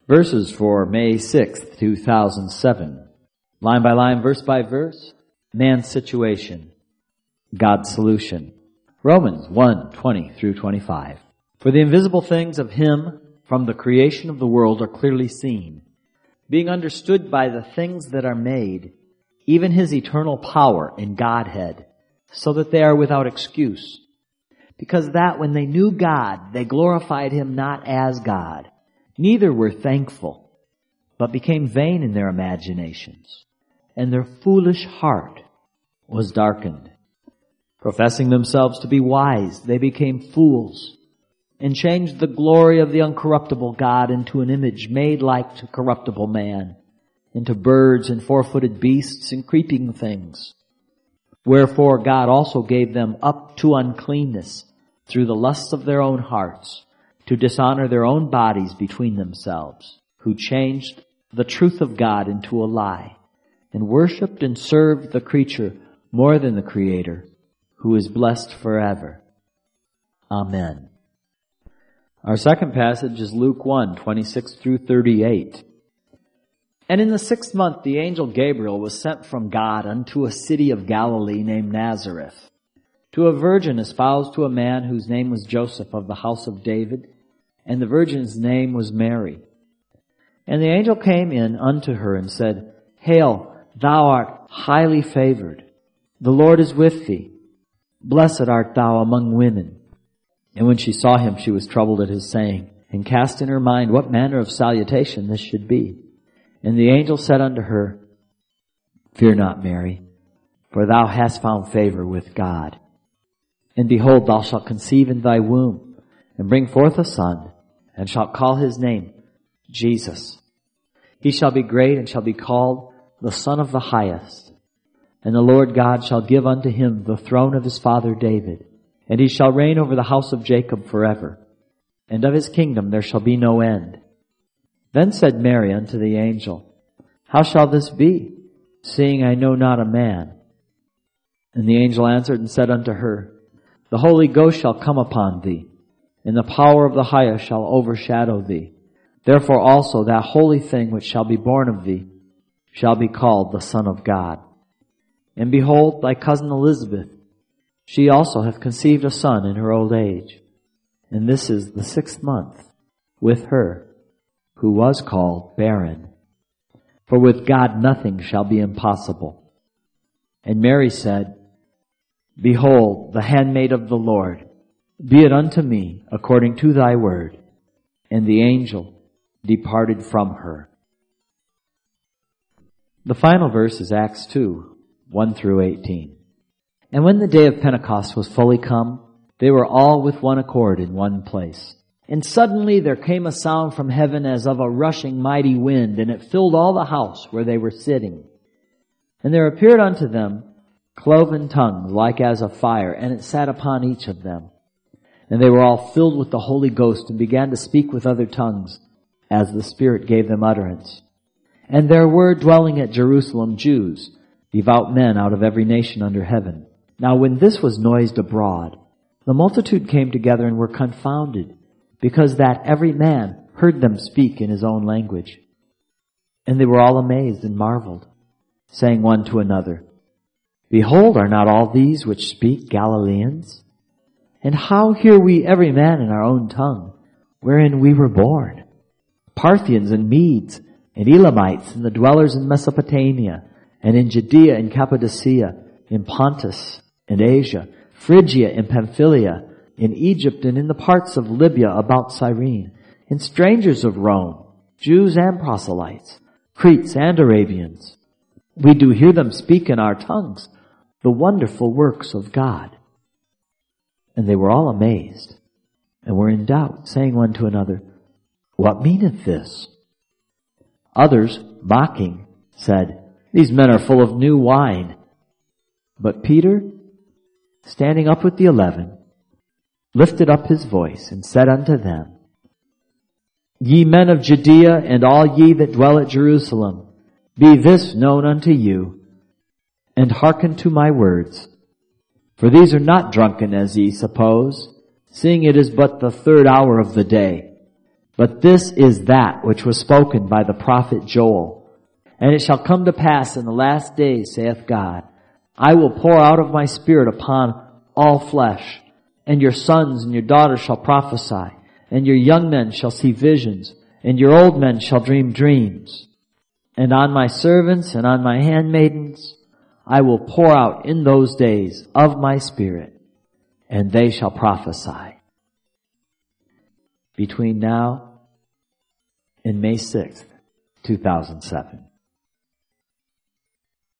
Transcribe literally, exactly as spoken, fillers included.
Verses for May sixth, two thousand seven. Line by line, verse by verse. Man's situation. God's solution. Romans one, twenty through twenty-five. For the invisible things of Him from the creation of the world are clearly seen, being understood by the things that are made, even His eternal power and Godhead, so that they are without excuse. Because that when they knew God, they glorified Him not as God, neither were thankful, but became vain in their imaginations, and their foolish heart was darkened. Professing themselves to be wise, they became fools, and changed the glory of the uncorruptible God into an image made like to corruptible man, into birds and four-footed beasts and creeping things. Wherefore God also gave them up to uncleanness through the lusts of their own hearts, to dishonor their own bodies between themselves, who changed the truth of God into a lie, and worshipped and served the creature more than the Creator, who is blessed forever. Amen. Our second passage is Luke one, twenty-six through thirty-eight. And in the sixth month the angel Gabriel was sent from God unto a city of Galilee named Nazareth, to a virgin espoused to a man whose name was Joseph of the house of David, and the virgin's name was Mary. And the angel came in unto her and said, Hail, thou art highly favored. The Lord is with thee. Blessed art thou among women. And when she saw him, she was troubled at his saying, and cast in her mind what manner of salutation this should be. And the angel said unto her, Fear not, Mary, for thou hast found favor with God. And behold, thou shalt conceive in thy womb, and bring forth a son, and shalt call his name Jesus. He shall be great, and shall be called the Son of the Highest. And the Lord God shall give unto him the throne of his father David, and he shall reign over the house of Jacob forever, and of his kingdom there shall be no end. Then said Mary unto the angel, How shall this be, seeing I know not a man? And the angel answered and said unto her, The Holy Ghost shall come upon thee, and the power of the Highest shall overshadow thee. Therefore also that holy thing which shall be born of thee shall be called the Son of God. And behold, thy cousin Elizabeth, she also hath conceived a son in her old age. And this is the sixth month with her, who was called barren. For with God nothing shall be impossible. And Mary said, Behold, the handmaid of the Lord, be it unto me according to thy word. And the angel departed from her. The final verse is Acts two, one through eighteen. And when the day of Pentecost was fully come, they were all with one accord in one place. And suddenly there came a sound from heaven as of a rushing mighty wind, and it filled all the house where they were sitting. And there appeared unto them cloven tongues like as of fire, and it sat upon each of them. And they were all filled with the Holy Ghost, and began to speak with other tongues, as the Spirit gave them utterance. And there were dwelling at Jerusalem Jews, devout men out of every nation under heaven. Now when this was noised abroad, the multitude came together and were confounded, because that every man heard them speak in his own language. And they were all amazed and marveled, saying one to another, Behold, are not all these which speak Galileans? And how hear we every man in our own tongue, wherein we were born? Parthians and Medes and Elamites and the dwellers in Mesopotamia and in Judea and Cappadocia, in Pontus and Asia, Phrygia and Pamphylia, in Egypt and in the parts of Libya about Cyrene, and strangers of Rome, Jews and proselytes, Cretes and Arabians. We do hear them speak in our tongues the wonderful works of God. And they were all amazed, and were in doubt, saying one to another, What meaneth this? Others, mocking, said, These men are full of new wine. But Peter, standing up with the eleven, lifted up his voice, and said unto them, Ye men of Judea, and all ye that dwell at Jerusalem, be this known unto you, and hearken to my words. For these are not drunken as ye suppose, seeing it is but the third hour of the day. But this is that which was spoken by the prophet Joel. And it shall come to pass in the last days, saith God, I will pour out of my Spirit upon all flesh, and your sons and your daughters shall prophesy, and your young men shall see visions, and your old men shall dream dreams. And on my servants and on my handmaidens I will pour out in those days of my Spirit, and they shall prophesy. Between now and May sixth, two thousand seven.